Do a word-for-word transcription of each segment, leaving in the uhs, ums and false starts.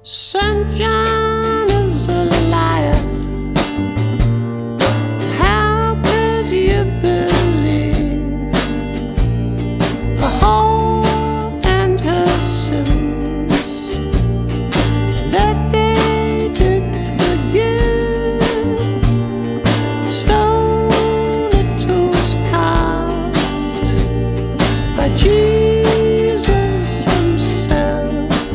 Saint John is a liar. How could you believe a whore and her sins that they did forgive? Stone it was cast by Jesus himself.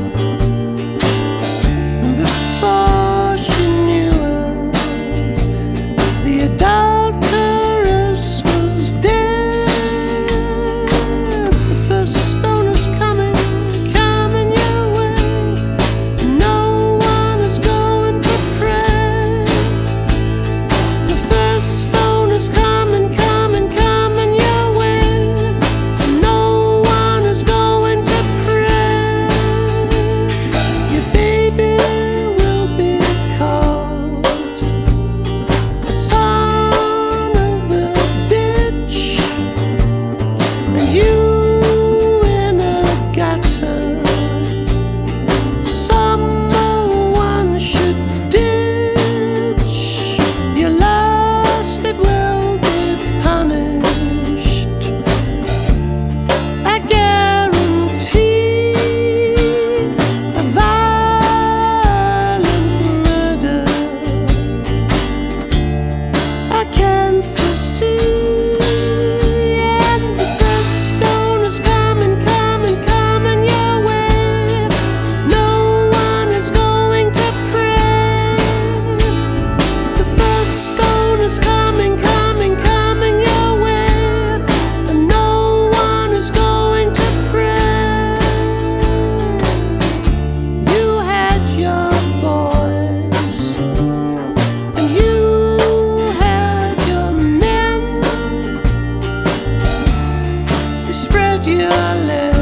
Before she knew it, the adulteress was dead. The first stone is coming, coming your way. No one is going to pray. The first stone is coming, coming, coming your way. No one is going to pray. Your baby will be called the son of a bitch, and you in a gutter. Someone should ditch. You lost, it will be punished. I guarantee a violent murder. I can foresee, and the first stone is coming, coming, coming your way. No one is going to pray. The first stone is coming, coming, coming your way, and no one is going to pray. You had your boys, and you had your men. You spread your legs